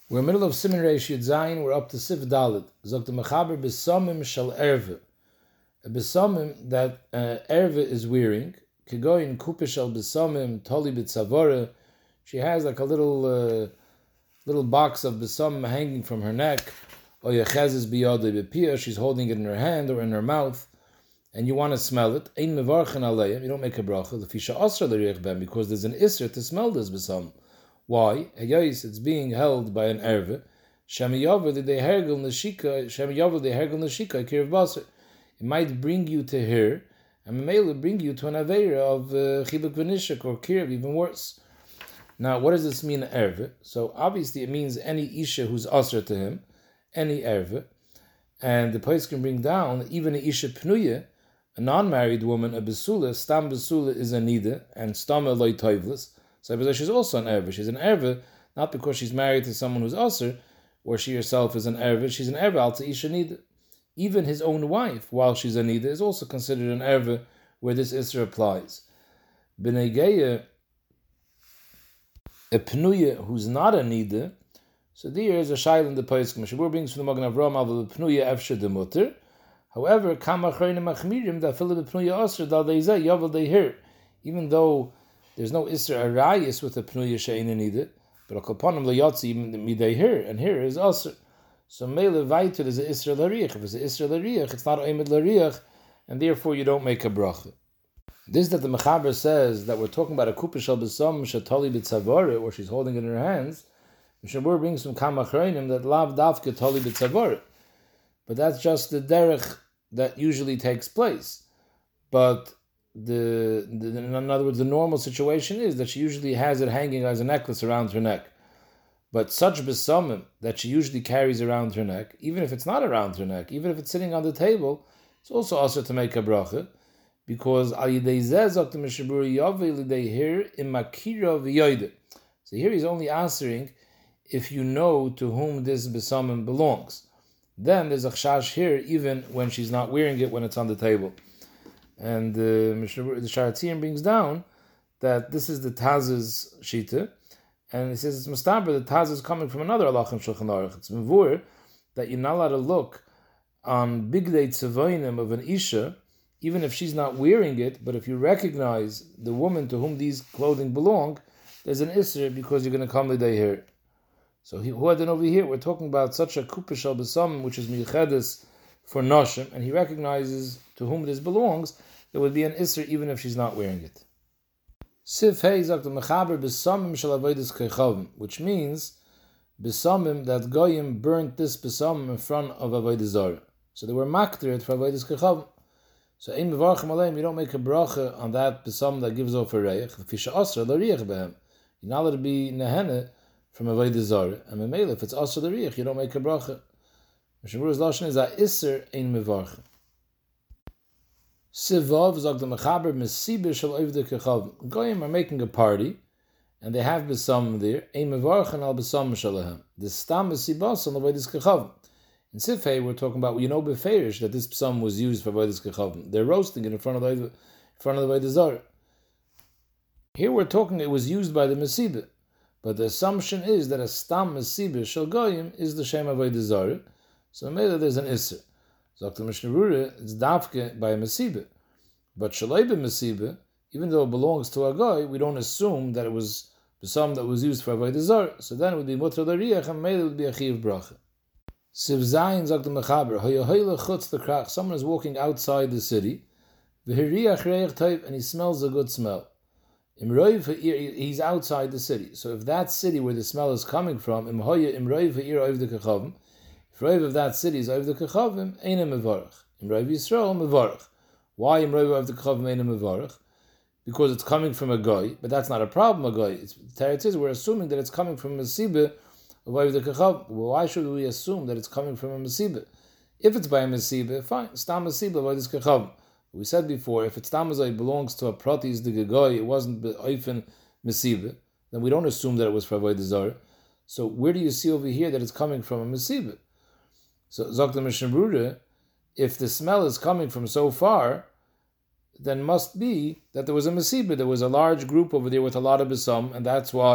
We're in the middle of Siman Reish Yud Zayin. We're up to Sif Dalet. Zok the Mechaber B'samim shel erve. A B'samim that erve is wearing. Kegoyin kupe shel B'samim toli b'tzavore. She has like a little box of B'samim hanging from her neck. Or yechezes biyodei b'piyah. She's holding it in her hand or in her mouth. And you want to smell it. Ein mevarchen aleim. You don't make a bracha. L'fisha asra l'riech ben. Because there's an isra to smell this B'samim. Why? It's being held by an erve. It might bring you to here, and it may bring you to an aveira of chiluk v'nishak or kirv, even worse. Now, what does this mean, erve? So obviously, it means any isha who's asr to him, any erve, and the place can bring down even a isha pnuye, a non-married woman, a besula. Stam besula is a nida, and stam loy toivlis. So she's also an erve. She's an erve, not because she's married to someone who's asr, or she herself is an erve. She's an erve al isha nida. Even his own wife, while she's a nida, is also considered an erve, where this isra applies. B'nei a pnuya who's not a nida, so there is a shail in the Pesach. Mishabur brings from the Magen Avraham al pnuya efshe de mutter. However, kama chayne machmirim that fill the pnuya asr dal deizeh yavel deihir. Even though there's no isra arayis with a pnuya she'ein nida, but a kolpanim leyatzi midei here, and here is asr. So mele vayter is a isra l'riach. If it's a isra l'riach, it's not oimid l'riach, and therefore you don't make a bracha. This that the Mechaber says that we're talking about a kupa shel b'sam shetali b'tzavore, or she's holding it in her hands. Mishabur brings from Kama Chreinim that lav davke tali b'tzavore, but that's just the derech that usually takes place. But in other words, the normal situation is that she usually has it hanging as a necklace around her neck. But such besamim that she usually carries around her neck, even if it's not around her neck, even if it's sitting on the table, it's also also to make a bracha, because al yidei zeh zok the Mishabur yavei lidei here imakira v'yoyde. So here he's only answering if you know to whom this besamim belongs. Then there's a chashash here, even when she's not wearing it, when it's on the table. And the Sharatzian brings down that this is the Taz's shita, and he says it's mustaber. The Taz is coming from another halach in Shulchan Aruch. It's mevur that you're not allowed to look on bigdei tzavoinim of an isha, even if she's not wearing it. But if you recognize the woman to whom these clothing belong, there's an isra because you're going to come the day here. So who had over here? We're talking about such a kupa shel b'samim, which is michedes for noshim, and he recognizes to whom this belongs. There would be an isra even if she's not wearing it. Sif Hey zok the Mechaber b'samim shel avodas kechavim, which means b'samim that goyim burnt this b'samim in front of avodas zarah. So they were makter it for avodas kechavim. So ein mevarchem aleim, you don't make a bracha on that b'samim that gives off a reich. L'fisha asra l'riach behem. You're not allowed to be nehene from avodas zarah. And memele, if it's asra l'riach, you don't make a bracha. Mishabur's lashon is a iser ein mevarchem. Sivav zog the Mechaber mesibe shel ovdei kechavim. Goyim are making a party, and they have besamim there. Ein mevarchen al besamim shalahem. The stam mesibas on avodas kechavim. In Sifhei, we're talking about beferish that this psalm was used for avodas kechavim. They're roasting it in front of the avodas zarah. Here we're talking it was used by the mesibe, but the assumption is that a stam mesibe shel goyim is the shem avodas zarah. So maybe there's an iser. Zok the Mishnah Berurah, it's dafke by a mesibe. But shalei b'mesibe, even though it belongs to a guy, we don't assume that it was some that was used for avodas zarah. So then it would be mutter l'riach, and maybe it would be a chiv bracha. Siv zayin zok the Mechaber, hayohele chutz the krach. Someone is walking outside the city, v'hiriach reich tov, and he smells a good smell. Imroiv ha'ir, he's outside the city. So if that city where the smell is coming from, imroiv ha'ir ovdei kechavim, if Rav of that city is ovdei kechavim, einem mevarach. In Rav Yisrael, mevarach. Why in Rav of the kechavim einem mevarach? Because it's coming from a guy, but that's not a problem. A guy. The Teretz is we're assuming that it's coming from a mesibe of ovdei kechavim. Well, why should we assume that it's coming from a mesibe? If it's by a mesibe, fine. Stam mesibe of ovdei kechavim. We said before, if it's tamazai belongs to a pratis de gegoy, it wasn't oifen mesibe, then we don't assume that it was for avodas zarah. So where do you see over here that it's coming from a mesibe? So, Zok the Mishnah Berurah, if the smell is coming from so far, then must be that there was a mesibe. There was a large group over there with a lot of besam, and that's why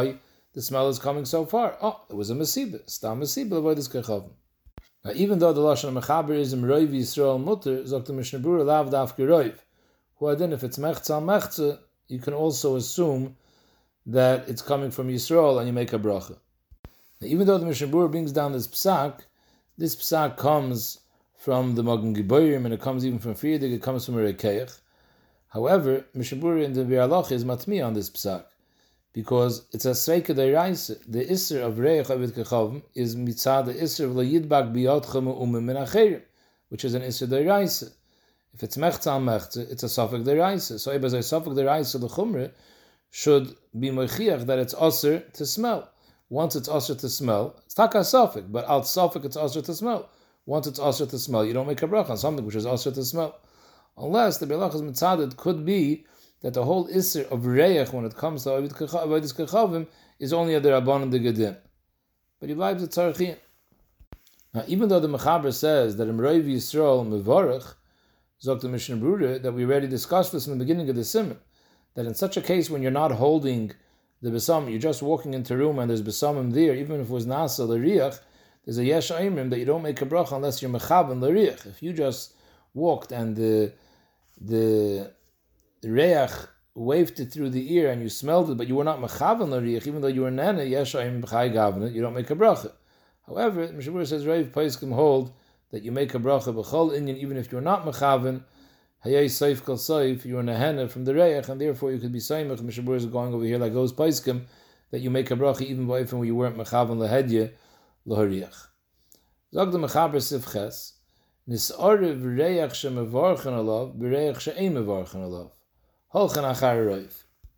the smell is coming so far. Oh, it was a Masibah. Stam Masibah, avodas kechavim. Now, even though the Lashon Mechaber is in Roiv Yisrael Mutter, Zok the Mishnah Berurah lav dafke Roiv. Then if it's Mechza al Mechza, you can also assume that it's coming from Yisrael and you make a bracha. Now, even though the Mishnah Berurah brings down this psak comes from the Magen Giborim and it comes even from Frierdig, it comes from a Rekeach. However, Mishnah Berurah in the Bir Halacha is matmi on this psak, because it's a Sveika Deiraisa. The Isser of Reich Avid Kechavim is mitzad the Isser of Lo Yidbak Biyotchem Umim Min Acherim, which is an Isser Deiraisa. If it's Mechza al Mechza, it's a Safek Deiraisa. So Ebaz a Safek Deiraisa, the Chumre should be Mechiach that it's Aser to smell. Once it's Aser to smell, it's Taka Safek, but Al Safek it's Aser to smell. Once it's Aser to smell, you don't make a bracha on something which is Aser to smell. Unless the Be'alachas Mitzadid could be that the whole Isser of Reich, when it comes to Avodas Kechavim, is only a Derabanan de Gedim. But he vibes at Tzarechiyim. Now, even though the Mechaber says that in Roiv Yisrael Mevorach, Zok the Mishnah Berurah, that we already discussed this in the beginning of the Siman, that in such a case when you're not holding the Besam, you're just walking into a room and there's Besamim there, even if it was Nasa L'Riach, there's a Yesh Aimrim that you don't make a bracha unless you're Mechavan L'Riach. If you just walked and the Reach waved it through the ear and you smelled it, but you were not Mechavan L'Riach, even though you were Nana, Yesh Aimrim B'chai Gavna, you don't make a bracha. However, Mishnah Berurah says, Reiv Paiskim hold that you make a bracha b'chol inyan, even if you're not mechaven, hayay seif kol seif, you're nehena from the reich, and therefore you could be seimach. Mishnah Berurah is going over here like those paiskim that you make a bracha even when you weren't mechaven lehedye lohariach. Zog the mechaber sivches nisarev reich shemevarchen alav b'reich she'ein mevarchen alav holchen achar roiv.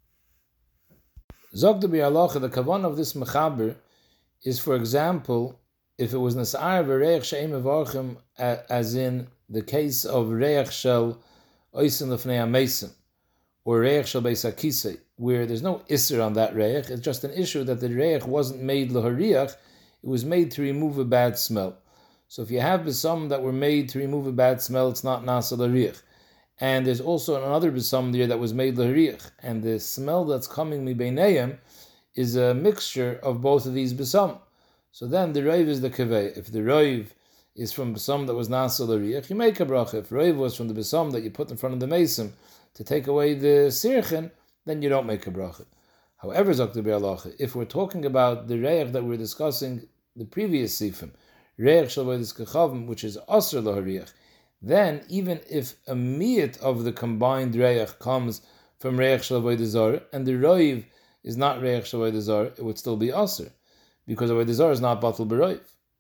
Zog the bi'alacha, the kavan of this mechaber is, for example, if it was Nas'ar v'reich she'em mevarchim, as in the case of reich shel oisin lefnei hamesim, or reich shel beis hakisei, where there's no isser on that reich, it's just an issue that the reich wasn't made l'hariach, it was made to remove a bad smell. So if you have besam that were made to remove a bad smell, it's not nasa l'hariach. And there's also another besam there that was made l'hariach, and the smell that's coming mibeinayim is a mixture of both of these besam. So then the roiv is the kaveh. If the roiv is from besam that was nasa l'riach, you make a bracha. If roiv was from the besam that you put in front of the mason to take away the sirchen, then you don't make a bracha. However, Zok the Be'alacha, if we're talking about the reich that we were discussing the previous sifim, reich shel avodas kechavim, which is aser l'hariach, then even if a miyat of the combined reich comes from reich shel avodas zarah, and the roiv is not reich shel avodas zarah, it would still be aser, because avodas zarah is not batal b'roiv.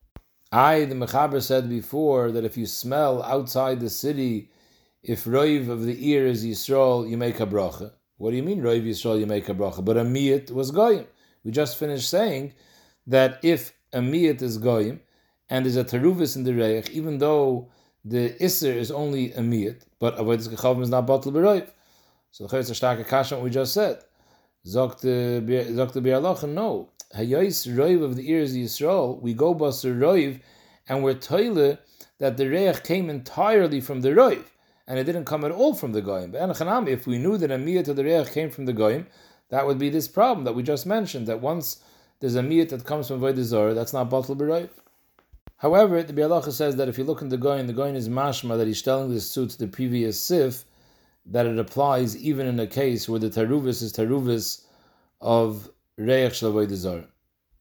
The Mechaber said before that if you smell outside the city, if roiv of the ear is Yisrael, you make a bracha. What do you mean roiv Yisrael, you make a bracha? But a miyat was goyim. We just finished saying that if a miyat is goyim, and there's a teruvis in the reich, even though the isser is only a miyat, but avodas kechavim is not batal b'roiv. So the a starke kasha what we just said. Zok the bi'alacha, no. Hayos roiv of the ears of Yisrael, we go basar roiv, and we're toile that the reich came entirely from the roiv, and it didn't come at all from the goyim. If we knew that a miyat of the reich came from the goyim, that would be this problem that we just mentioned, that once there's a miyat that comes from avodas zarah, that's not batal b'roiv. However, the Bi'alacha says that if you look in the goyim is mashma that he's telling this to the previous sif, that it applies even in a case where the taruvis is taruvis of reich shel avodas zarah.